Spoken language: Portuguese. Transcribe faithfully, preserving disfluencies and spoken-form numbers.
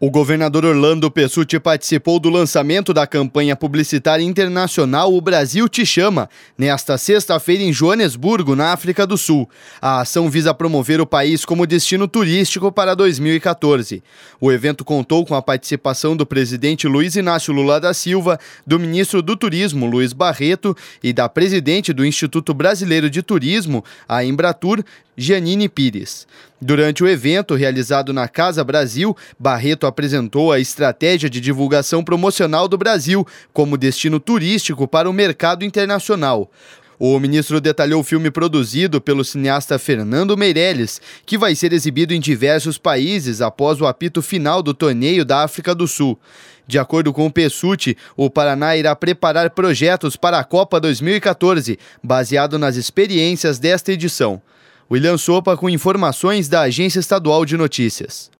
O governador Orlando Pessutti participou do lançamento da campanha publicitária internacional O Brasil Te Chama, nesta sexta-feira em Joanesburgo, na África do Sul. A ação visa promover o país como destino turístico para dois mil e quatorze. O evento contou com a participação do presidente Luiz Inácio Lula da Silva, do ministro do Turismo Luiz Barreto e da presidente do Instituto Brasileiro de Turismo, a Embratur, Giannini Pires. Durante o evento, realizado na Casa Brasil, Barreto apresentou a estratégia de divulgação promocional do Brasil como destino turístico para o mercado internacional. O ministro detalhou o filme produzido pelo cineasta Fernando Meirelles, que vai ser exibido em diversos países após o apito final do torneio da África do Sul. De acordo com o Pessutti, o Paraná irá preparar projetos para a Copa dois mil e quatorze, baseado nas experiências desta edição. William Sopa com informações da Agência Estadual de Notícias.